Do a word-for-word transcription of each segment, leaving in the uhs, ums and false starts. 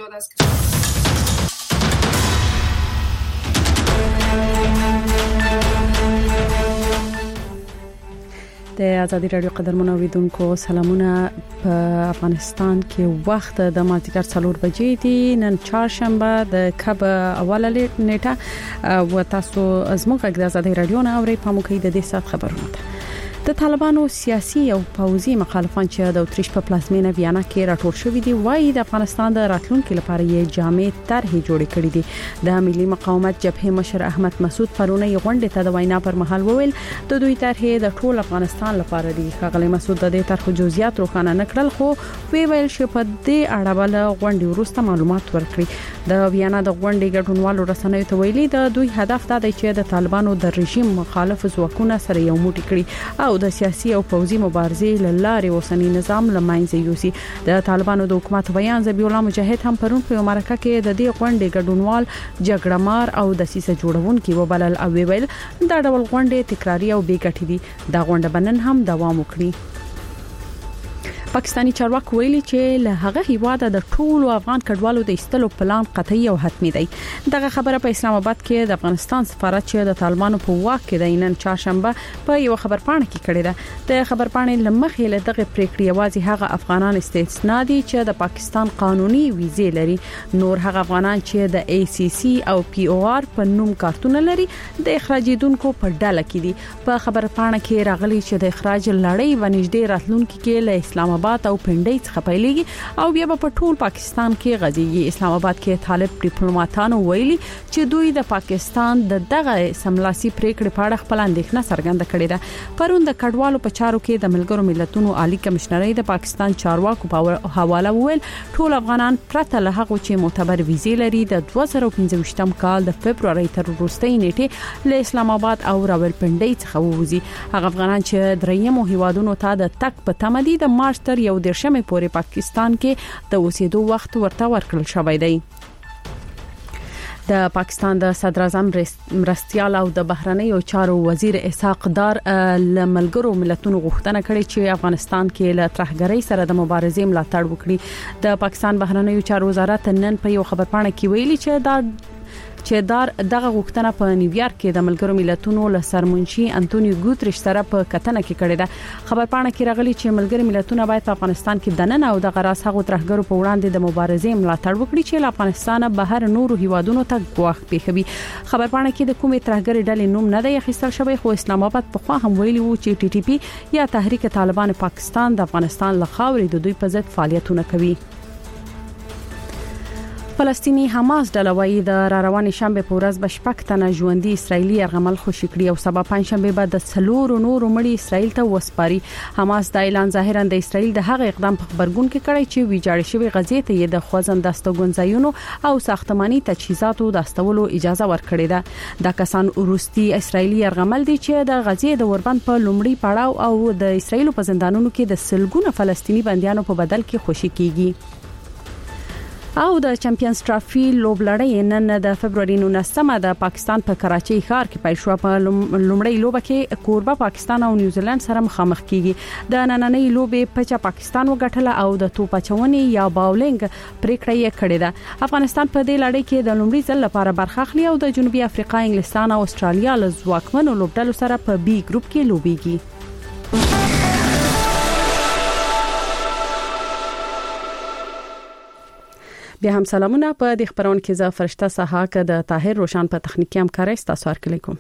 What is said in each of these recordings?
todas. د ازادي رادیو قدرمنو اوریدونکو سلامونه. په افغانستان کې وخت د مازدیګر څلور بجې دی. نن چهارشنبه د کب اوله نیټه و تاسو زموږ د ازادي رادیو نه اوري په موکې د دې سات خبرونه ده. د طالبانو سیاسي او پوځي مخالفان چې د اتریش په پلازمینه ویانا کې راټول شوې دي وایي د افغانستان د راتلونکو لپاره یې جامع طرحې جوړې کړې دي. د ملي مقاومت جبهه مشر احمد مسعود پرونه یې غونډه ته د وینا پر مهال وویل د دوی طرحې د ټول افغانستان لپاره دي. خغلی مسعود د دې طرحو جزئیات روښانه نکړل خو وی ویل چې په دې اړه بل غونډه وروسته معلومات ورکړي. د ویانا د غونډې ګډونوالو رسنیو ته ویلي د دوی هدف دا دی چې د طالبانو د رژیم مخالف ځواکونه سره یو موټی کړي او د سیاسي او پوځي مبارزې لاره اوسنی نظام لمنځه یوسي. د طالبانو د حکومت بیان ذبیح الله مجاهد هم پرون په مرکه کې د دې غونډې ګډونوال جګړهمار او د سیسه جوړونکو وبلل او ویل دا ډول غونډې تکراری او بې ګټې دي. دا غونډه بنن هم دوام وکړي. پاکستانی چارواکي ویلي چې له هغه هیواده د ټولو افغان کډوالو د ایستلو پلان قطعي او حتمي دی. دغه خبره په اسلام آباد کې د افغانستان سفارت چې د طالبانو په واک کې د نن چهارشنبه په یو خبرپاڼه کې کړی ده. د خبرپاڼې لمخې له دغه پریکړې یوازې هغه افغانان استثنا دي چې د پاکستان قانوني ویزې لري. نور هغه افغانان چې د ای سی سی او پی او آر په نوم کارتونه لري د اخراجیدونکو په ډله کې دي. په خبرپاڼه کې راغلي چې د اخراج لړۍ ونږدې راتلونکي کې له اسلام آباد او پنډۍ څخه پیلېږي او بیا په ټول پاکستان کې غځيږي. اسلام آباد کې طالب ډیپلوماټانو ویلي چې دوی د پاکستان د دغه سملاسي پریکړې په اړه خپل اندېښنه څرګنده کړې ده. پرون د کډوالو په چارو کې د ملګرو ملتونو عالی کمشنرۍ د پاکستان چارواکو په حواله وویل ټول افغانان پرته له هغه چې معتبر ویزې لري د دوه زره پنځه کال د فبرवरी تر وروستۍ نیټې له اسلام آباد او راولپنډۍ څخه ووزي. هغه افغانان چې دریمو هیوادونو ته د تک په تمدید د مارچ تر یو دیرشمې پورې پاکستان کې د اوسېدو وخت ورته ورکړل شوی دی. د پاکستان د صدر اعظم مرستيال او د بهرنیو چارو وزیر اسحاق دار له ملګرو ملتونو غوښتنه کړې چې افغانستان کې له ترهګرۍ سره د مبارزې ملاتړ وکړي. د پاکستان بهرنیو چارو وزارت نن په یو خبرپاڼه کې ویلي چې دا چې دار دغه غوښتنه په نیویارک کې د ملګرو ملتونو له سرمنشي انټونیو ګوتریش سره په کتنه کې کړې ده. خبرپاڼه کې راغلي چې ملګرو ملتونو باید په افغانستان کې دننه او د غراس هغو ترهګرو په وړاندې د مبارزې ملاتړ وکړي چې له افغانستان بهر نورو هیوادونو ته ګواښ پیښوي. خبرپاڼه کې د کومې ترهګرې ډلې نوم نه دی اخیستل شوی خو اسلام آباد په خوا هم ویلي وو چې ټي ټي پی یا تحریک طالبان پاکستان د افغانستان له خاورې د دوی په ضد فعالیتونه کوي. فلسطینی حماس ډله وايي د را روانې شنبه په ورځ بشپک تنه ژوندۍ اسرایلی یرغمل خوشی کړی او سبا پنځشنبه بعد د څلور نورو مړي اسرایل ته وسپاري. حماس د اعلان ظاهرا د اسرایل د هغه اقدام په خبرګون کې کړی چې ویجاړ شوی غزې ته د خوځند دستګونځایونو او ساختماني تجهیزاتو د استولو اجازه ورکړې ده. دا کسان وروستي اسرایلی یرغمل دي چې د غزې د اوربند په لومړی پړاو او د اسرایل په زندانونو کې د سلګونه فلسطینی بنديانو په بدل کې خوشی کیږي. او د چمپیونز ټرافي لوبلړۍ نن د فبرवरी نولسمه د پاکستان په کراچۍ ښار کې پیل شو. په لومړۍ لوبه کې کوربه پاکستان او نیوزیلند سره مخامخ کیږي. د نننۍ لوبې پچا پاکستان وګټله او د توپ اچونې یا باولینګ پریکړه یې کړې ده. افغانستان په دې لړۍ کې د لومړي ځل لپاره برخه اخلي او د جنوبي افریقا، انګلستان او استرالیا له ځواکمنو لوبډلو سره په بي ګروپ کې لوبيږي. بیا هم سلامونه. په دې خبرونه کې زه فرشته صحاک د طاهر روشن په تخنیکی همکارۍ تاسو سره کوم.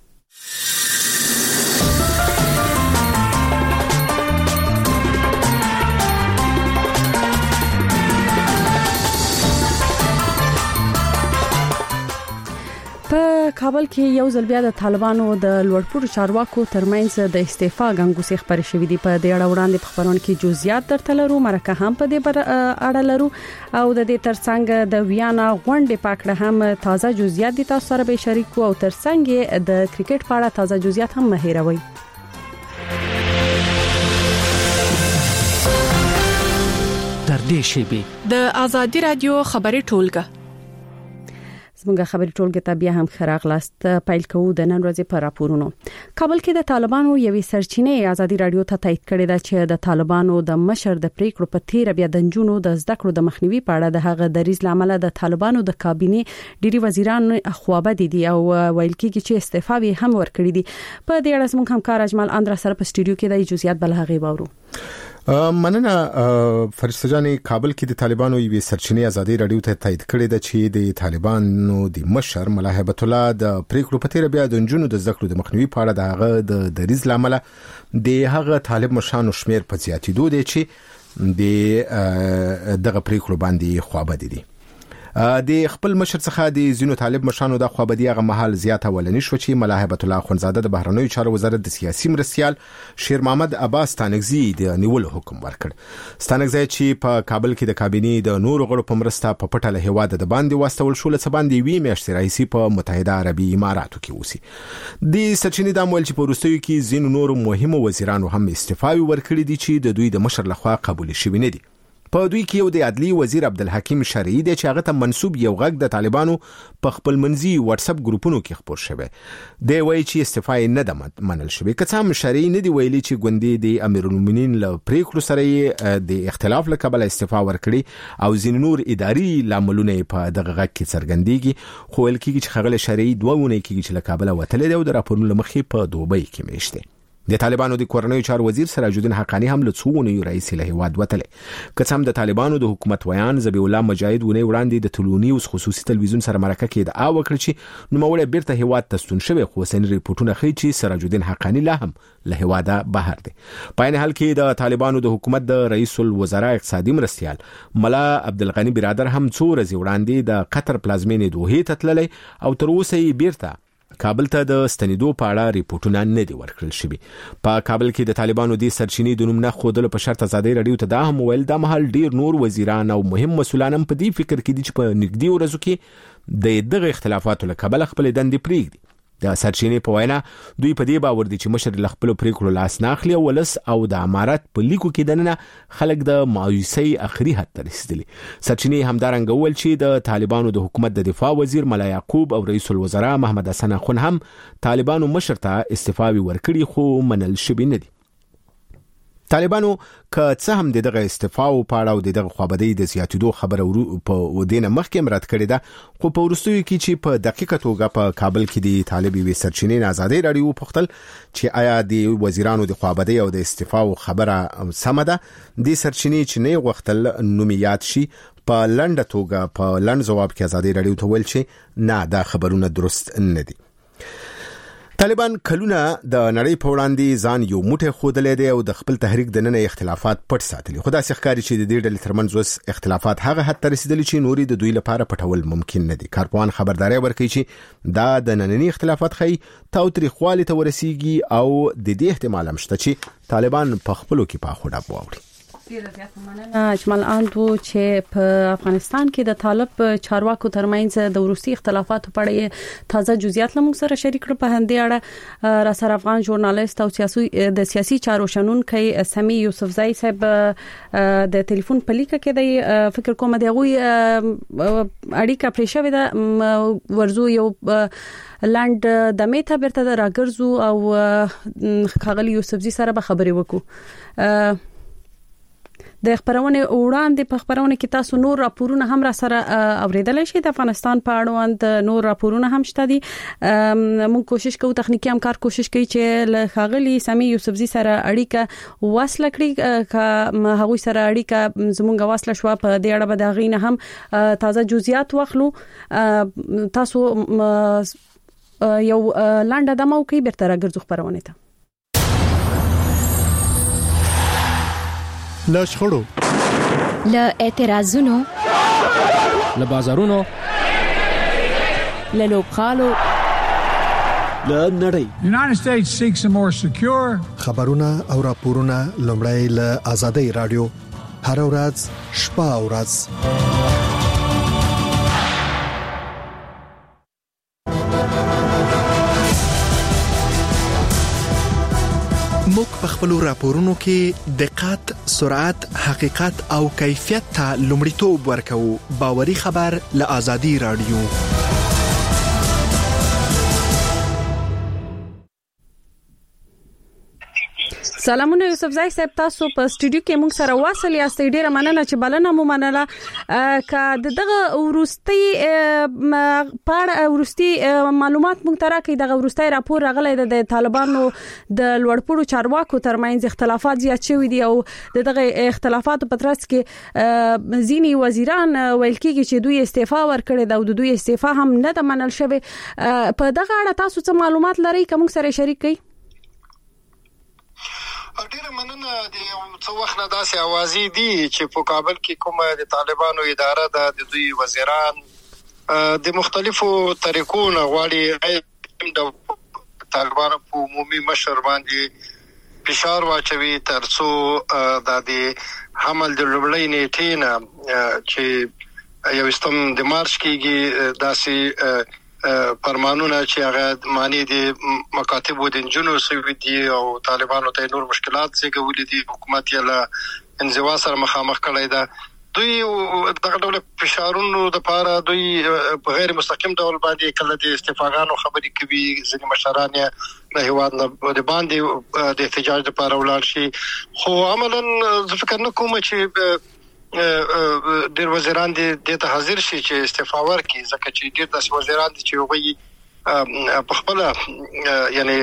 په کابل کې یو ځل بیا د طالبانو د لوړپوړو چارواکو ترمنځ د استعفا غنګوسې خبرې شوې دي. په دې اړه وړاندې په خبرونه کې جزئیات درته لرو. مرکه هم په دې اړه لرو او د دې ترڅنګ د ویانا غونډې پاکړه هم تازه جزئیات دي تاسو سره به شریکو او ترڅنګ د کرکټ په اړه تازه جزئیات هم مهیروي. در دې شی به د ازادي رادیو خبري ټولګه زموږ خبري ټولګي ته بیا هم خراغلاست. پایل کوو د نن ورځې په راپورونو. کابل کې د طالبانو یوې سرچینې ازادي رادیو ته تایید کړې ده چې د طالبانو د مشر د پریکړو په تیر بیا د جنونو د زده کړو د مخنیوي په اړه د هغه دریز لامل د طالبانو د کابینه ډیری وزیران خوابه دي او ویل کېږي چې استعفاوي هم ورکړي دي. په دې اړه زموږ همکار اجمل اندرا سره په سټوډیو کې د جزئیات بل هغه باورو. مننه فرشته جانې. کابل کې د طالبانو یوې سرچینې ازادي رادیو ته تایید کړې ده چې د طالبانو د مشر ملا هیبت الله د پریکړو په تیر بیا د جنونو د زده کړو د مخنیوي په اړه د هغه د دریز لامل د هغه طالب مشرانو شمیر په زیاتېدو دي چې د دغه پریکړو باندې خوابه دي. د خپل مشر څخه د زینو طالب مشرانو د خوابدي هغه محل زیاته ولنی شو چې ملا هیبت الله خونزاده د بهرنیو چارو وزارت د سیاسي مرستيال شیر محمد عباس ستانکزی د نیول حکم ورکړ. ستانکزی چې په کابل کې د کابینې د نورو غړو په مرسته په پټه له هواد د باندې واستول شو لڅ باندې وی میاشتې راځي په متحده عربي اماراتو کې اوسي. د سرچینې د مول چې په وروستیو کې زینو نورو مهمو وزیرانو هم استعفاوي ورکړي دي چې د دوی د مشر لخوا قبول شوي نه دي. په دوی کې یو د عدلی وزیر عبدالحکیم شرعی دی چې هغه ته منسوب یو غږ د طالبانو په خپل منځي واتس اپ ګروپونو کې خبر شوی دی. وایي چې استعفا نه ده منل شوی. که څه هم شرعی نه دی ویلي چې ګوندې د امیرالمؤمنین له پریکړو سره د اختلاف له کبله استعفا ورکړي او ځین نور اداري لاملونه په دغه غږ کې څرګندېږي. خو ول کېږي چې خغل شرعی دوه ونه کېږي چې له کابل وتل دی او د راپورونو مخې په دوبۍ کې میشته. د طالبانو د کورنیو چارو وزیر سراج الدین حقانی هم لڅونه یو رئیس له هواد وتلې. کڅم د طالبانو د حکومت ویان ذبیح الله مجاهد ونه وړاندې د تلونیوس خصوصي تلویزیون سره مرکه کې د او وکړ چې نو موړ بیرته هواد تستون شوی. خو سن ریپورتونه ښیي چې سراج الدین حقانی لا هم له هواده بهر دی. په این حال کې د طالبانو د حکومت د رئیس الوزرا اقتصادي مرستيال ملا عبدالغنی برادر هم څو ورځې وړاندې د قطر پلازمینې دوحې ته تللی او تر اوسه یې بیرته کابل ته د ستنیدو په اړه ریپورتونه نه دي ورکړل شوي. په کابل کې د طالبانو د سرچینې د نوم نه خودل په شرط ازادي رادیو ته دا هم ویل د محل ډیر نور وزیران او مهم مسولان هم په دې فکر کې دي چې په نږدې ورځو کې د دغه اختلافاتو له کبله خپل دندې پریږدي. د سرچینې په وینا دوی په دې باور دي چې مشر له خپل پریکړو لاس نه اخلي او ولس او د امارات په لیکو کې دننه خلک د مایوسۍ اخري حد ته رسیدلي. سرچینې همدارنګه ول چې د طالبانو د حکومت د دفاع وزیر ملا یعقوب او رئیس الوزرا محمد حسن خون هم طالبانو مشر ته استعفاوي ورکړي خو منل شوی نه دي. طالبانو که څه هم دغه استعفاو په اړه او دغه خوابدي د زیاتېدو خبره په ودینه مخکې مراد کړې ده. خو په ورستیو کې چې په دقیقه توګه په کابل کې د طالبي وی سرچینې آزادي رادیو پختل چې آیا د وزیرانو د خوابدي او د استعفاو خبره سمه ده. د سرچینې چې نه غوښتل نومیات شي په لنډه توګه په لنډ جواب کې آزادي رادیو ته ویل چې نه دا خبرونه درست نه دي. طالبان کلونه د نړۍ په وړاندې ځان یو موټی خودلې دي او د خپل تحریک د نن اختلافات پټ ساتلي. خو دا ښکاري چې د دې ډلې ترمنځ اوس اختلافات هغه حد ته رسیدلي چې نوري د دوی لپاره پټول ممکن نه دي. کارپوهان خبرداري ورکوي چې دا د ننني اختلافات خي تاوتریخوالي ته ورسیږي او د دې احتمال هم شته چې طالبان په خپلو کې په خوډه بوړي. ډیره زیاته مننه اجمل اندو چې په افغانستان کې د طالب چارواکو ترمنځ د وروستي اختلافاتو په اړه تازه جزئیات لمون سره شریک کړ. په هندې اړه را سره افغان ژورنالیست او سیاسي د سیاسي چارو شنونکي سمي یوسفزئی صاحب د ټلیفون په لیکه کې د فکر کوم دی غوي اړیکه پرې شوې ده ورزو یو لاند د میته برته راګرځو او خغلی یوسفزئی سره به خبرې وکړو. د خبرونه وړاندې په خبرونه کې تاسو نور راپورونه هم را سره اوریدلای شئ. د افغانستان په اړوند نور راپورونه هم شته دي. موږ کوشش کوو تخنیکی همکار کوشش کوي چې له خاغلی سمي یوسفزئی سره اړیکه وصل کړي. که هغوی سره اړیکه زموږ وصل شو په دې اړه به دا غینه هم تازه جزئیات واخلو. تاسو یو لاندې دمو کې بیرته راګرځو خبرونه ته. له شخړو له اعتراضونو له بازارونو له لوبغالو له نړۍ United States seeks a more secure خبرونه او راپورونه لومړی له آزادۍ رادیو هر ورځ شپه او ورځ موږ په خپل راپورونو کې دقت، سرعت، حقیقت او کیفیت ته لومړیتوب ورکوو. باوري خبر له آزادۍ رادیو. سلامونه یوسف زای صاحب، تاسو په سټوډیو کې موږ سره واصل یاست. ډیره مننه چې بلنه مو منله. ک دغه ورستي پاړه ورستي معلومات موږ ترا کې دغه ورستي راپور راغلی د طالبانو د لوړپوړو چارواکو ترمنځ اختلافات زیات شوي دي او دغه اختلافات په ترڅ کې ځینی وزیران ویل کېږي چې دوی استعفا ورکړي دا او دوی استعفا هم نه د منل شوی. په دغه اړه تاسو څه معلومات لرئ کوم سره شریک کړئ؟ ډیره مننه. د څو وخت نه داسې اوازې دي چې په کابل کې کومه د طالبانو اداره ده د دوی وزیران د مختلفو طریقو نه غواړي د طالبانو په عمومي مشر باندې فشار واچوي ترڅو د حمل د لومړۍ نیټې نه چې یوستم د مارچ کېږي داسې فرمانونه چې هغه معنی دي مکاتبو د جنو سوي دي او طالبانو ته نور مشکلات زیږولې دي. حکومت یې له انزوا سره مخامخ کړی ده. دوی دغه ډول فشارونو د پاره دوی په غیر مستقیم ډول باندې کله د استفاغانو خبرې کوي. ځینې مشران یې له هیواد نه د باندې د احتجاج لپاره ولاړ شي، خو عملاً زه فکر نه کوم چې ډیر وزیران دې ته حاضر شي چې استعفا ورکړي، ځکه چې ډیر داسې وزیران دي چې وایي په خپله یعنی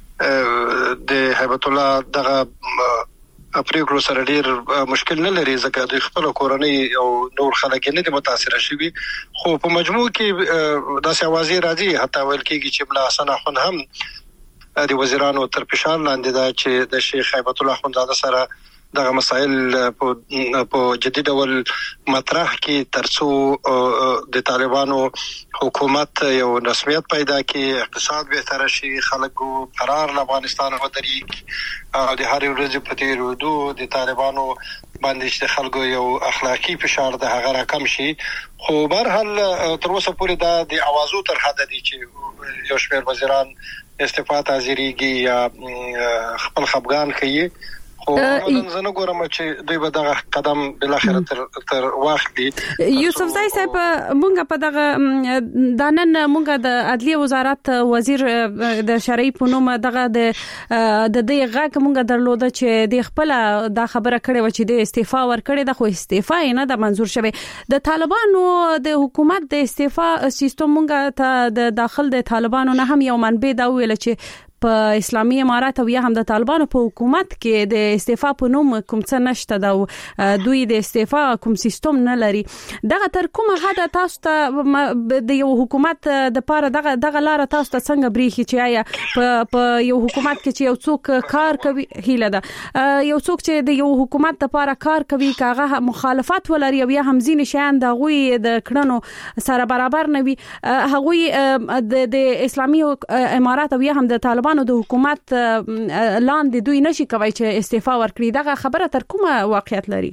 د هیبت الله دغه پریکړو سره ډیر مشکل نه لري، ځکه دوی خپل کورنۍ او نور خلک نه دي متاثر شوي. خو په مجموع کې داسې اوازې راځي، حتی ویل کېږي چې ملا حسن اخوند هم د وزیرانو تر فشار لاندې ده چې د شیخ هیبت الله اخوندزاده سره دغه مسائل په جدي ډول مطرح کې ترڅو د طالبانو حکومت یو رسمیت پیدا کړي، اقتصاد بهتر شي، خلکو قرار له افغانستان ودرېږي او د هر ورځې په تیرېدو د طالبانو باندې چې خلکو یو اخلاقی فشار د هغه راکم شي. خو بهرحال تر اوسه پورې دا د اوازو تر حد دي چې یو شمېر وزیران استعفا ته حاضرېږي یا خپل خپګان کوي. خو زه نه ګورم چې دوی به دغه قدم بالاخره تر تر واخلي. یوسف زای صاحب، مونږ په دغه د نن مونږ د عدلیه وزارت وزیر د شرعي په نوم دغه د د دې غاک مونږ درلوده چې د خپل د خبره کړې و چې د استعفا ورکړي د خو استعفا نه د منظور شوی. د طالبانو د حکومت د استعفا سیستم مونږ ته د داخل د طالبانو نه هم یو منبع دا ویل چې په اسلامي امارات او یا هم د طالبانو په حکومت کې د استعفا په نوم کوم څه نشته دا دوی د استعفا کوم سیستم نه لري. دغه تر کومه حد تاسو ته د یو حکومت د پاره دغه دغه لار تاسو ته څنګه بریخي چې آیا په په یو حکومت کې چې یو څوک کار کوي هیله ده یو څوک چې د یو حکومت د پاره کار کوي کاغه مخالفت ولري او یا هم ځین شیان د غوي د کړنو سره برابر نه وي، هغه د اسلامي امارات او یا هم د طالبانو د حکومت لاندې دوی نشي کوي چې استعفا ورکړي. دغه خبره تر کومه واقعیت لري؟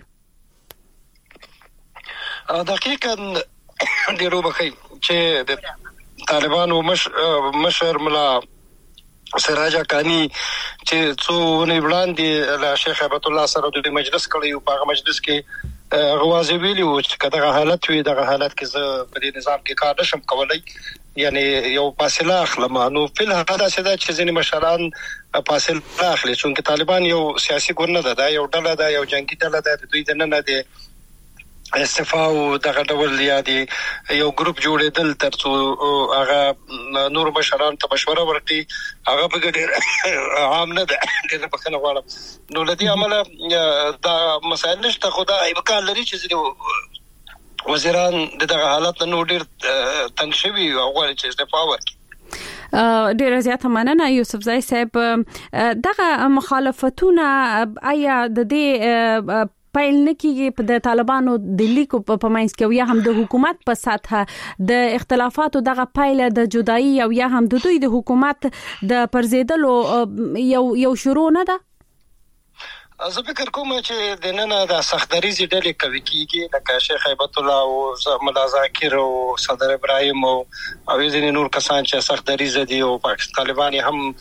دقیقاً ډیرو بخي چې د طالبانو مشر ملا سراج حقانی چې څو ونې وړاندې له شیخ هیبت الله سره د مجلس کړی او په مجلس کې غواړي ویلي و چې دغه حالت وي دغه حالت کې زه په دې نظام کې کار نشم کولای، یعنی یو فاصله اخلم. نو په هغه داسې ده چې ځینې مشران فاصله اخلي، چونکه طالبان یو سیاسي ګوند نه ده، یو ډله ده، یو جنگي ډله ده، د دوی د نه نه دي استعفا او دغه ډول یا دي یو ګروپ جوړېدل ترڅو هغه نور مشران ته مشوره ورکړي. هغه په ډېر عام نه ده، ډېر په خنه غواړم. نو لدی عمله دا مسایل نشته، خو دا امکان لري چې ځینې وزیران دغه حالت نو ډېر تنګ شوي او غواړي چې استعفا ورکړي. ډېر زیات مننه یوسف زای صاحب. دغه مخالفتونه آیا د دې پایل نه کیږي د طالبانو د لیکو په مینس کې یا هم د حکومت په سطح د اختلافاتو دغه پایله د جدایي او یا هم د دوی د حکومت د پرزیدلو یو یو شروع نه ده؟ زه فکر کوم چې د نن د سختدریزي ډلې کوي کیږي لکه شیخ هیبت الله او ملا ذاکر او صدر ابراهیم او او ځینې نور کسان چې سختدریزه دي او پاکستان طالبان هم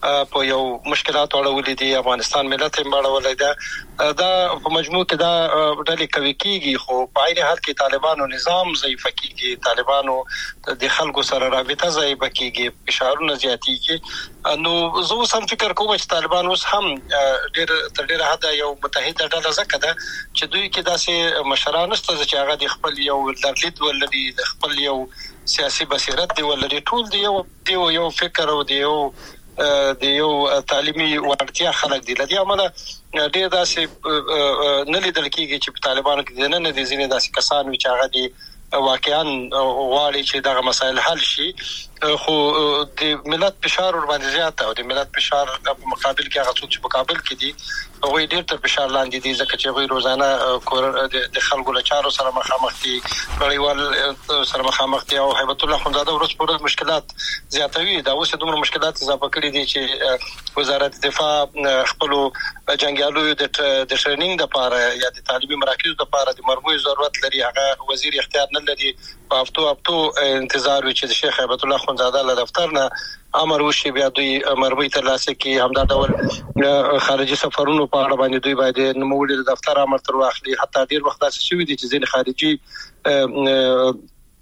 په یو مشکلات اړولې دي افغانستان ملت یې مړولې ده دا په مجموع کې دا ډلې کوي کیږي خو په عین حال کې طالبانو نظام ضعیف کیږي طالبانو د خلکو سره رابطه ضعیف کیږي فشارونه زیاتېږي نو زه سم فکر کوم چې طالبان اوس هم ډېر تر ډېره حد یو متحده ډله ځکه ده چې دوی کې داسې مشران نشته چې هغه د خپل یو درلید ولري د خپل یو سیاسي بصیرت دی ولري ټول دی یو دی یو فکر او دی یو د یو تعلیمي وړتیا خلک دي لدی عمله ډېر داسې نه لیدل کېږي چې په طالبانو کې نه نه دي ځینې داسې کسان چې هغه دي واقعا غواړي چې دغه مسایل حل شي خو د ملت فشار ور باندې زیات او د ملت فشار په مقابل کې هغه څوک چې په کابل کې دي هغه ډېر تر فشار لاندې دي ځکه چې هغه روزانه د خلکو له چارو سره مخامخ دي نړیوال سره مخامخ دي او هیبت الله خونزاده ورځ پر ورځ مشکلات زیاتوي دا اوس دومره مشکلات اضافه کړي دي چې وزارت دفاع خپل جنگیالو د ټریننګ لپاره یا د تعلیمي مراکزو لپاره د مرموز ضرورت لري هغه وزیر اختیار نه لري په هفتو هفتو انتظار وي چې شیخ هیبت الله خونزاده له دفتر نه امر وشي بیا دوی مرموز ترلاسه کوي همدا ډول خارجي سفرونو په اړه باندې دوی باید نوموړي د دفتر امر تر واخلي حتی ډیر وخت داسې شوی دي چې ځین خارجي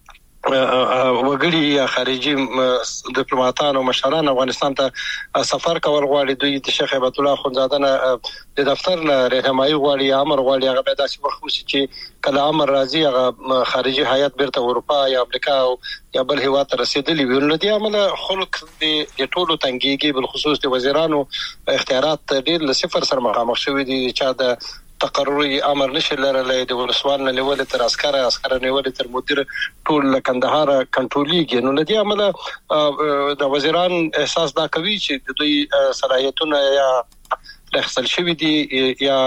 وګړي یا خارجي ډیپلوماټان او مشران افغانستان ته سفر کول غواړي دوی د شیخ هیبت الله خونزاده نه د دفتر نه رهنمایي غواړي امر غواړي هغه به داسې وخت چې کله امر راځي هغه خارجي هیئت بیرته اروپا یا امریکا او یا بل هیواد ته رسیدلی وي نو د عمله خلک د ټولو تنګيږي بل خصوص د وزیرانو اختیارات ډېر له صفر سره مخامخ شوي دي چې د تقرري امر نشي لرلې د ولسوال نه لیول تر عسكر عسكر نیول تر مدیر ټول کندهار کنټروليږي نو لدی عمله د وزیران احساس دا کوي چې د دوی صلاحیتونه یا رخصل شوی دي یا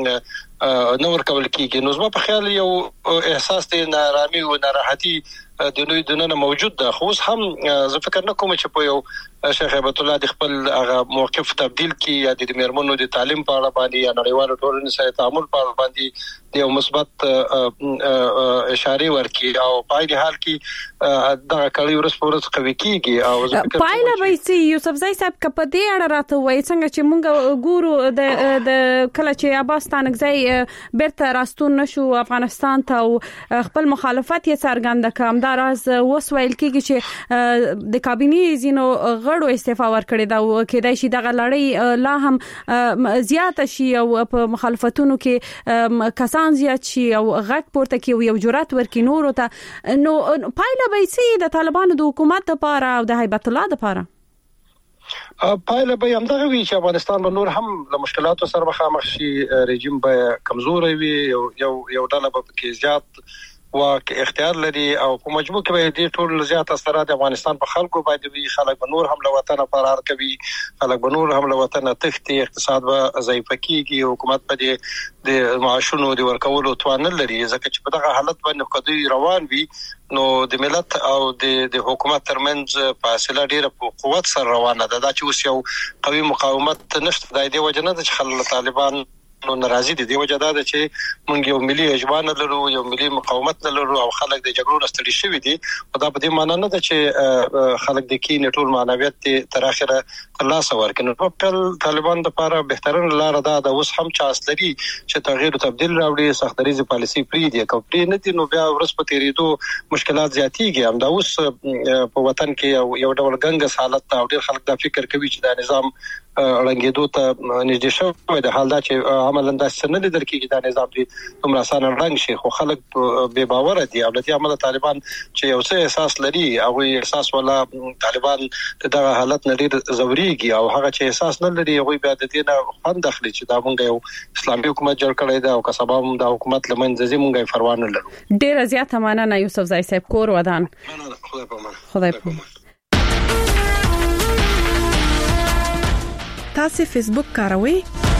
نور کول کیږي نو زما په خیال یو احساس د نارامي او ناراحتي د نوې دننه موجود ده خو هم زه فکر نه کوم چې په یو شیخ هیبت الله د خپل هغه موقف تبديل کی یا د میرمنو د تعلیم په اړه باندې یا نړیوالو ټولنې سره تعامل په اړه باندې د یو مثبت اشاره ورکړي او په دې حال کې دا کړي ورس پورس قوي کیږي او زه فکر پایله به سي یوسف زای صاحب کپ دې اړه راته وایي څنګه چې مونږ ګورو د د کله چې عباس تانکزی بیرته راستون نشو افغانستان ته خپل مخالفت یې څرګنده کړم راز وسویل کېږي چې د کابینې زینو غړو استعفا ورکړي دا کېدای شي دغه لړۍ لا هم زیات شي او په مخالفتونو کې کسان زیات شي او غږ پورته کوي او جرأت ورکړي نور ته نو پایله به سي د طالبانو د حکومت لپاره او د هیبت الله لپاره پایله به هم دغه وی چې افغانستان به نور هم له مشکلاتو سره مخامخ شي رژیم به کمزور وي یو یو ډله به کې زیات واک اختیار لري او په مجموع کې به دې ټول زیات اثرات افغانستان په خلکو باندې وي خلک به نور هم له وطن فرار کوي خلک به نور هم له وطن تښتي اقتصاد به ضعیف کیږي حکومت په دې د معاشونو د ورکولو توان لري ځکه چې په دغه حالت باندې قضیه روان وي نو د ملت او د د حکومت ترمنځ فاصله ډیره په قوت سره روانه ده دا چې اوس یو قوي مقاومت نشته د دې وجه نه چې خلک طالبان نو ناراضي دي دی وجه دا ده چې مونږ یو ملي اجبان لرو یو ملي مقاومت لرو او خلک د جګړو ستړي شوي دي او دا په دې معنی نه ده چې خلک د کې ټول معنویت تر اخره خلاص ورکړي نو په طالبان لپاره بهترین لار ده د اوس هم چانس لري چې تغییر او تبديل راوړي سختريزي پالیسي پری دي کوپری نه دي نو بیا ورس په تیریدو مشکلات زیاتېږي هم دا اوس په وطن کې یو ډول ګنګس حالت او ډېر خلک دا فکر کوي چې دا نظام رنګېدو ته نږدې شوی د حال دا چې عملاً دا څنګه لیدل کېږي دا نظام دی کوم آسان رنګ شي خو خلک به باور دي او د عمل طالبان چې یو څه احساس لري او احساس ولا طالبان دغه حالت نه ډېر زوريږي او هغه چې احساس نه لري هغه بیا د دې نه خوند اخلي چې دا مونږ یو اسلامي حکومت جوړ کړی دا او کسبه هم د حکومت لمنځه زی مونږه پروا نه لرو ډېر زیات مننه یوسف زای صاحب کور ودان خدای په خدای په تاسو فیسبوک کاروئ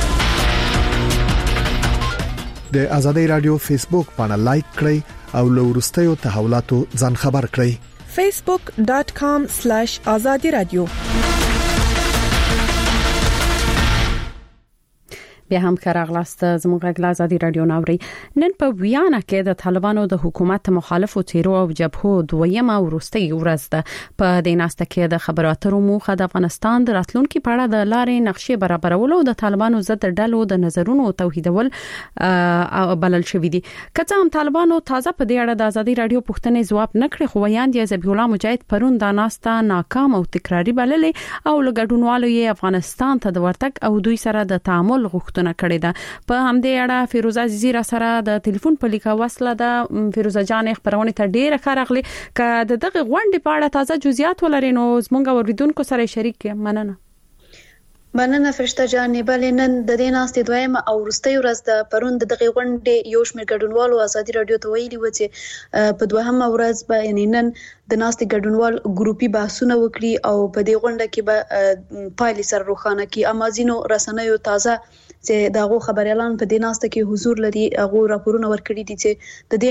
د آزادۍ رادیو فیسبوک باندې لایک کړئ او لو ورستیو تحولاتو ځان خبر کړئ facebook dot com slash azadi radio بیا هم خراغلاست زموږ غږ ازادي رادیو ناوري. نن په ویانا کې د طالبانو د حکومت مخالفو تیرو او جبهو دویمه ورستۍ ورځ ده. په دې ناسته کې د خبرو اترو موخه د افغانستان د راتلونکو په اړه د لارې نقشې برابرولو او د طالبانو ضد ډلو د نظرونو توحیدول بلل شوې دي. کله هم طالبانو تازه په دې اړه د ازادي رادیو پوښتنې ځواب نکړي، خو ویاند ذبیح الله مجاهد پرون د ناسته ناکام او تکراری بللې او لګډونوالو یې افغانستان ته د ورتګ او دوی سره د تعامل غوښتنه کړې ده. په همدې اړه فیروزه عزیزی را سره د ټلیفون په لیکه وصله ده. فیروزه جان خبرونه ته ډیره ښه ک د دغه غونډې په اړه تازه جزئیات ولري نو زموږ اوریدونکو سره شریک مننه. مننه فرشته جانې. بلې نن د دې ناستې دویمه او وروستۍ ورځ د پرون د دغه غونډې یو شمېر ګډونوالو ازادي رادیو ته ویلي و چې په دوهمه ورځ به یعنی نن د ناستې ګډونوال ګروپي بحثونه وکړي او په دې غونډه کې به پایلې سره روښانه کړي. امازینو رسنیو تازه چې دغه خبر اعلان په دې ناسته کې حضور لري، هغه راپورونه ورکړي دي چې د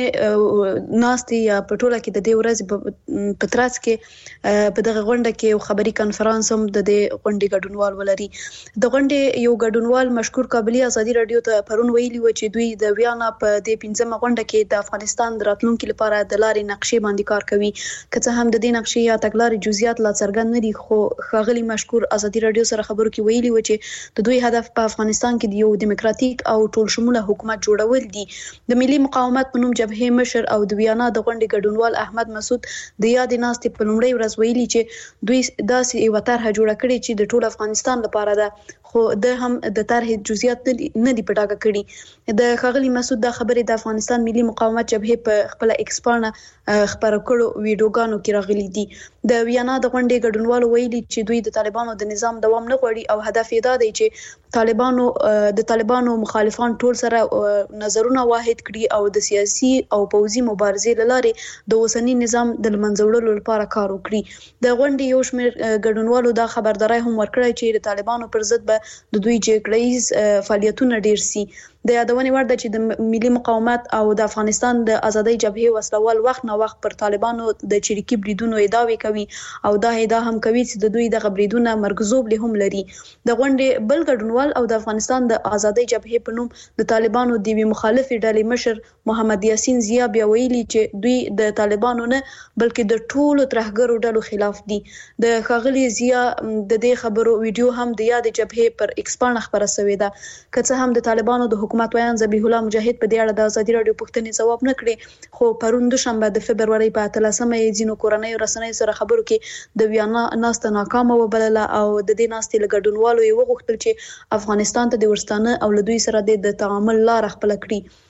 دې ناستې یا په ټوله کې د دې ورځ په ترڅ کې په دغه غونډه کې یو خبري کانفرنس هم د دې غونډې ګډونوال ولري. د غونډې یو ګډونوال مشکور کابلی ازادي رادیو ته پرون ویلي و چې دوی د ویانا په دې پنځمه غونډه کې د افغانستان د راتلونکو لپاره د لارې نقشې باندې کار کوي. که څه هم د دې نقشې یا تګلارې جزئیات لا څرګند نه دي، خو ښاغلي مشکور ازادي رادیو سره خبرو کې ویلي و چې د دوی هدف په افغانستان کې د یو دیموکراتیک او ټول شموله حکومت جوړول دي. د ملي مقاومت په نوم جبهه مشر او د ویانا د غونډې ګډونوال احمد مسعود د یاد ناستې په لومړۍ ورځ ویلي چې دوی داسې یو طرحه جوړه کړې چې د ټول افغانستان لپاره ده، خو د هم د طرحې جزئیات نه دي پټاګه کړي. د ښاغلي مسعود د خبرې د افغانستان ملي مقاومت جبهه په خپل ایکس باندې خبرو کړو ویډیوګانو کې راغلي دي. د ویانا د غونډې ګډونوالو ویلي چې دوی د طالبانو د نظام دوام نه غواړي او هدف یې دا دی چې طالبانو د طالبانو مخالفان ټول سره نظرونه واحد کړي او د سیاسي او پوځي مبارزې لاره د اوسنی نظام د منځوړلو لپاره کار وکړي. د غونډې یو شمېر ګډونوالو دا خبرداري هم ورکړه چې د طالبانو پر ضد به د دوی جګړیز فعالیتونه ډیر سي. د یادونې وړ ده چې د ملي مقاومت او د افغانستان د ازادۍ جبهې وسلوال وخت نه وخت پر طالبانو د چریکي بریدونو ادعاوې کوي او دا ادعا هم کوي چې د دوی د بریدونو مرګزوب له هم لري. د غونډې بل ګډونوال او د افغانستان د ازادۍ جبهې په نوم د طالبانو د وی مخالفي ډلې مشر محمد یاسین زیا بیا ویلي چې دوی د طالبانو نه بلکې د ټولو ترهګرو ډلو خلاف دي. د ښاغلي زیا د دې خبرو ویډیو هم د یاد جبهې پر ایکس باندې خبره شوې ده. که څه هم د طالبانو د حکومت ویان ذبیح الله مجاهد په دې اړه د ازادي رادیو پوښتنې ځواب نه کړي، خو پرون دوشنبه د فبرवरी په اتلسمه یې ځینو کورنۍ رسنۍ سره خبرو کې د ویانا ناسته ناکامه وبلله او د دې ناستې لګډونوالو یې وغوښتل چې افغانستان ته د ورستانه او له دوی سره د تعامل لار خپل کړي.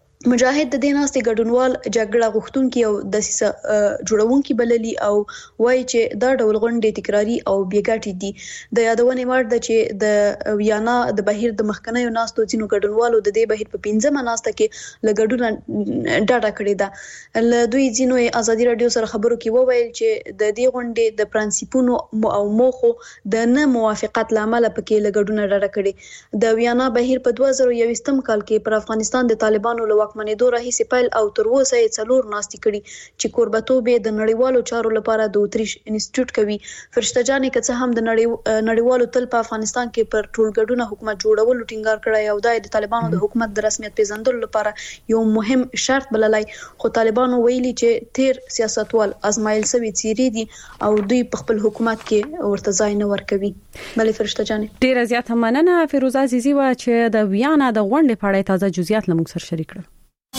مجاهد د دې ناستې ګډونوال جګړه غوښتونکي او د سیسه جوړونکي بللي او وایي چې دا ډول غونډې تکراری او بیګاټي دي. د یادونې وړ ده چې د ویانا د بهیر د مخکنیو ناستو ځینو ګډونوالو د دې بهیر په پنځمه ناسته کې لګډونه ډاډه کړې ده. له دوی ځینو ازادي رادیو سره خبرو کې وویل چې د دې غونډې د پرنسپونو او موخو د نه موافقت لامل پکې لګډونه ډاډه کړې. د ویانا بهیر په دوه زره یوویشتم کال کې پر افغانستان د طالبانو له واکمنېدو راهیسې پیل او تر اوسه یې څلور ناستې کړي چې کوربتوب یې د نړیوالو چارو لپاره د اتریش انسټیټیوټ کوي. فرشته جانې که څه هم د نړیوالو تل په افغانستان کې پر ټولګډونه حکومت جوړولو ټینګار کړی او دا د طالبانو د حکومت د رسمیت پیژندلو لپاره یو مهم شرط بللی، خو طالبانو ویلي چې تیر سیاستوال ازمایل شوي څیرې دي او دوی په خپل حکومت کې ورته ځای نه ورکوي. بلې فرشته جانې ډیره زیاته مننه. فیروزه عزیزی و چې د ویانا د غونډې په اړه تازه جزئیات لموږ سره شریک کړل.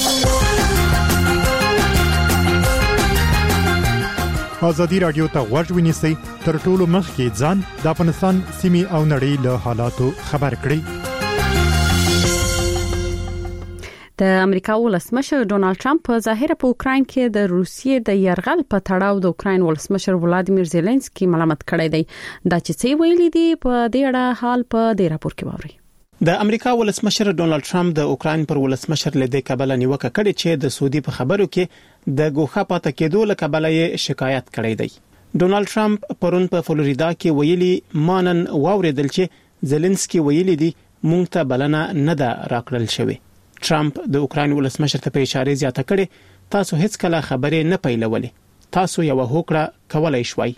ازادي رادیو ته غوږ ونیسئ، تر ټولو مخکې ځان د افغانستان سیمې او نړۍ له حالاتو خبر کړئ. د امریکا ولسمشر ډونالد ټرمپ په ظاهر په اوکرين کې د روسیې د يرغل په تړاو د اوکرين ولسمشر ولادیمیر زيلنسکي ملامت کړی دی. دا چې څه ویلي دی په دې اړه حال په دې راپور کې ووري. د امریکا ولسمشر ډونالد ټرمپ د اوکرين پر ولسمشر لیدې کابل نیوکه کړې چې د سعودي په خبرو کې د ګوښه پاتې کېدو له کبله یې شکایت کړی دی. ډونالد ټرمپ پرون په فلوریدا کې ویلي مانن واوریدل چې زيلنسکي ویلي دی مونږ ته بلنه نه ده راکړل شوې. ټرمپ د اوکرين ولسمشر ته په اشاره زیاته کړې تاسو هیڅ کله خبرې نه پیلولې، تاسو یو هوکړه کولای شوي.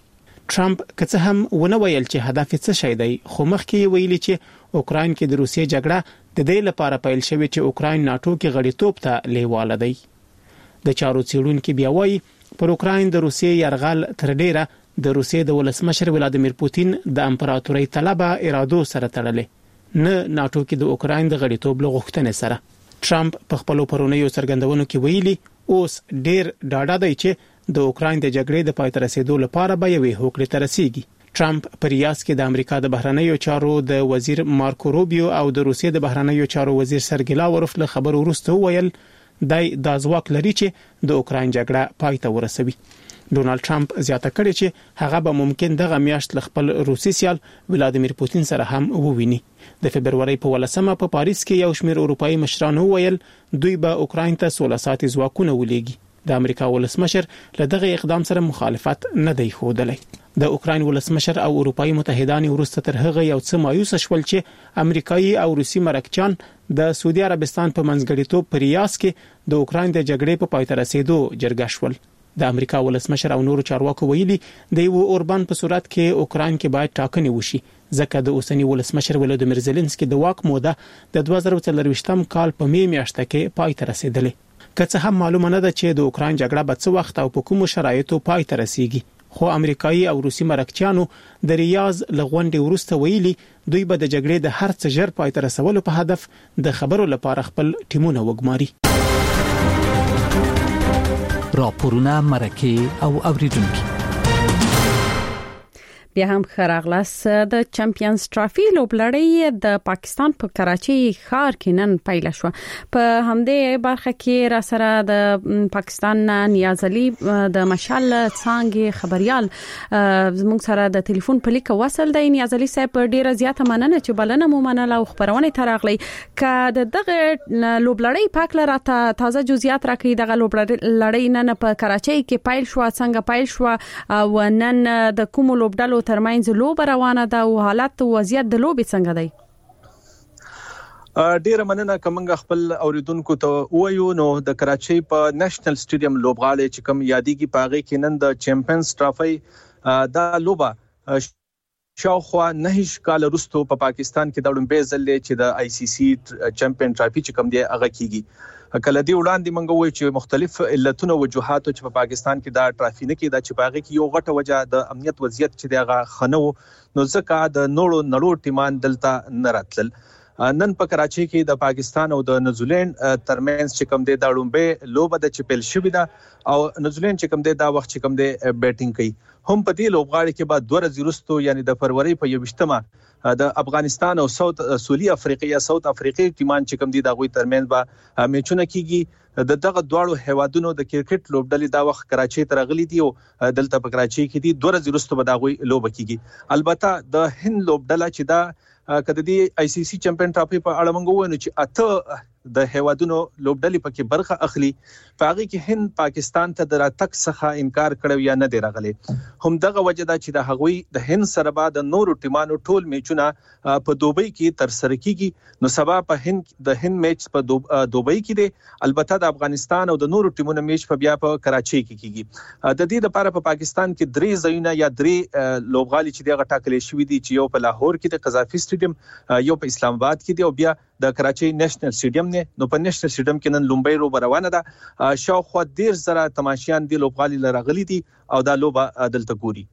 ټرمپ که څه هم ونه ویل چې هدف څه شي دی خو مخکې ویلي چې اوکراین کې د روسیې جګړه د دې لپاره پیل شوې چې اوکراین ناتو کې غړیتوب ته لیواله دی. د چارو څېړونکو بیا وایي پر اوکراین د روسیې یرغل تر ډیره د روسیې د ولسمشر ولادیمیر پوتین د امپراتورۍ طلبه ارادو سره تړلې نه ناتو کې د اوکراین د غړیتوب لغوښتنې سره. ټرمپ په خپل پرونیو څرګندونو کې ویلي اوس ډیر ډاډه دی چې د اوکراین د جګړې د پای ته رسیدو لپاره به یوې هوکړې ته رسیږي. ټرمپ پر ریاض کې د امریکا د بهرنیو چارو د وزیر مارکو روبیو او د روسیې د بهرنیو چارو وزیر سرګی لاوروف له خبرو وروسته ویل دای د ځواک لري چې د اوکراین جګړه پای ته ورسوي. ډونالد ټرمپ زیاته کړې چې هغه به ممکن دغه میاشت له خپل روسي سیال ولادیمیر پوتین سره هم وویني. د فبرवरी په ولسمه په پاریس کې یو شمېر اروپایي مشرانو ویل دوی به اوکراین ته سوله ساتي ځواکونه ولېږي. د امریکا ولسمشر له دغه اقدام سره مخالفت نه دی ښودلی. د اوکراین ولسمشر او اروپایي متحدان وروسته تر هغه یو څه مایوس شول چې امریکایي او روسي مرکچان د سعودي عربستان په منځګړیتوب په ریاض کې د اوکراین د جګړې په پای ته رسیدو جرګه شول. د امریکا ولسمشر او نورو چارواکو ویلي د یو اوربان په صورت کې اوکراین کې باید ټاکنې وشي ځکه د اوسنی ولسمشر ولادیمیر زيلنسکي د واک موده د دوه زره څلرويشتم کال په می میاشت کې پای ته رسیدلې. که څه هم معلومه نه ده چې د اوکراین جګړه به څه وخت او په کومو شرایطو پای ته رسیږي خو امریکایي او روسي مرکچیانو د ریاض لغونډې وروسته ویلي دوی به د جګړې د هر څه ژر پای ته رسولو په هدف د خبرو لپاره خپل ټیمونه وګماري. راپورونه مرکه او اوریدونکو بیا هم خراغلاس د چمپیونز ټرافي لوبلړۍ د پاکستان په کراچي ښار کې نن پیل شو. په همدې برخه کې را سره د پاکستان نیاز علي د مشال څنګه خبريال زموږ سره د ټلیفون په لیک وصل دی. نیاز علي صاحب ډیره زیاته مننه چې بلنه مو منله او خبرونه ترغلي ک د دغه لوبلړۍ پاک لراته تازه جزئیات راکړي. دغه لوبلړۍ نن په کراچي کې پیل شو څنګه پیل شو او نن د کوم لوبډلو ترمنځ لوب روانه ده او حالت وضعیت د لوب څنګه دی؟ ډیره مننه کومه خپل اوریدونکو ته وایو. نو د کراچي په نېشنل سټیډیم لوبغاړي چې کوم یادېږي پاغه کې نن د چمپیونز ټرافي دا لوبه شاوخوا نهش کال وروسته په پاکستان کې د اولمپیک ځلې چې د آی سی سی چمپیون ټرافي چې کوم دی هغه کیږي. کله دی وړاندې منغو وی چې مختلف علتونه وجوهات چې په پاکستان کې دا ټرافي نه کې دا چې باغې کې یو غټه وجه د امنیت وضعیت چې دغه خنو نو ځکه د نورو نړو ټیمان دلته نه راتل. نن په کراچي کې د پاکستان او د نیوزیلند ترمنځ چې کوم دی د اولمپیک لوبه د چپل شوې ده او نیوزیلند چې کوم دی دا وخت چې کوم دی بیټینګ کوي. هم په دې لوبغاړي کې بعد دوه ورځې وروسته یعنی د فروری په یوشتمه د افغانستان او ساوث سولی افریقیا ساوث افریقي ټیمان چې کوم دي د غوي ترمنځ به میچونه کیږي. د دغه دواړو هیوادونو د کرکټ لوبډلې دا وخت کراچي ته راغلي دي او دلته په کراچي کې دي دوه ورځې وروسته به دا غوي لوب کیږي. البته د هند لوبډله چې دا کده دی آی سی سی چمپیون ټرافي په اړه موږ وینو چې اته د هیوادونو لوبډلې پکې برخه اخلي. پاغي کې هند پاکستان ته د راتګ څخه انکار کړو یا نه دی راغلي. هم دغه وجه دا چې د هغوی د هند سره بعد د نورو ټیمانو ټول میچونه په دوبۍ کې تر سره کیږي. نو سبا په هند د هند میچ په دوبۍ کې دی. البته د افغانستان او د نورو ټیمونو میچ په بیا په کراچي کې کیږي. د دې لپاره په پاکستان کې درې ځایونه یا درې لوبغالي چې دغه ټاکلې شوې دي چې یو په لاهور کې د قذافي سټیډیم یو په اسلام آباد کې دی او بیا د کراچي نېشنل سټیډیم نه. نو په نېشنل سټیډیم کې نن لومبۍ لوب روانه ده. شاوخوا ډیر زره تماشیان دی لوبغالي لراغلي دي او دا لوبه دلته ګوري.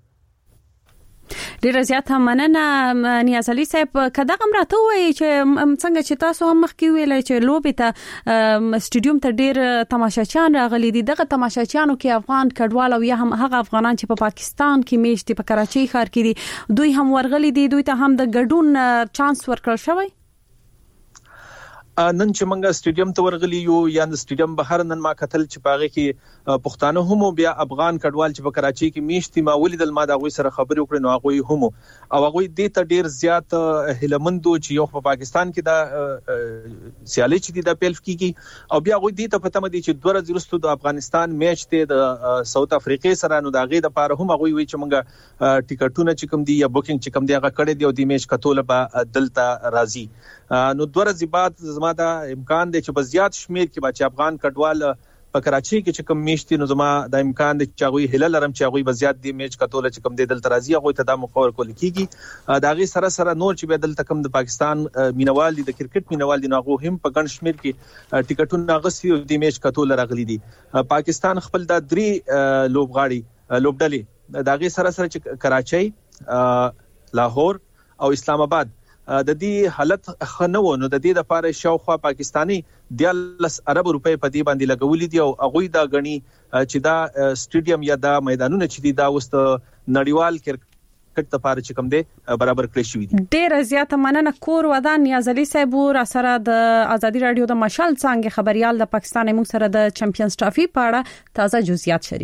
ډیر زیات مننه نیاز علي صاحب. کدا غمراته وای چې څنګه چې تاسو هم مخکې ویل چې لوبې ته سټیډیوم ته ډیر تماشاچیان راغلي دي. دغه تماشاچیانو کې افغان کډوال او یا هم هغه افغانان چې په پاکستان کې میش دي په کراچي ښار کې دي دوی هم ورغلي دي. دوی ته هم د ګډون چانس ورکړل شوی. نن چې منګه سټیډیم ته ورغلی یو یا د سټیډیم بهر نن ما کتل چې پاغه کې پښتانه هم بیا افغان کډوال چې په کراچي کې میشتي ما ولیدل ما د غوي سره خبرې وکړې نو هغه هم او هغه دې ته ډیر زیات هلمندو چې یو په پاکستان کې دا سیالي چې د پیلف کیږي او بیا غوي دې ته پته مدي چې دوه ورځې وروسته د افغانستان میچ ته د ساوث افریقا سره نو دا غي د پاره هم هغه وی چې منګه ټیکټونه چې کوم دي یا بوکینګ چې کوم دی هغه کړی دی او د میچ کتول به دلته راځي. نو دوه ورځې بعد زما دا امکان دی چې په زیات شمیر کې به چې افغان کډوال په کراچي کې چې کوم میشتي نو زما د امکان د چاغوي هله لرم چې هغه وضعیت دی میچ کتول چې کوم د دل ترازی هغه ته د مخور کول کیږي دا غي سره سره نور چې بدل تکم د پاکستان مینوال دي د کرکټ مینوال دي نو هغه هم په ګڼ شمیر کې ټیکټونه غسي او د میچ کتول راغلي دي پاکستان خپل د درې لوبغاړي لوبډلې دا غي سره سره چې کراچي لاهور او اسلام آباد د دې حالت خنو نو د دې لپاره شاوخوا پاکستانی د ارب روپے په دې باندې لګولې دي او هغه دا غني چې دا سټیډیم یا دا میدانونه چې دي دا وست نړیوال کرکټ لپاره چې کوم دي برابر کړی شوی دي. ډېر زیاته مننه کور ودان نیاز علي صاحب را سره د ازادي رادیو د مشال څنګه خبريال د پاکستان موږ سره د چمپیونز ټرافي په اړه تازه جزئیات شریک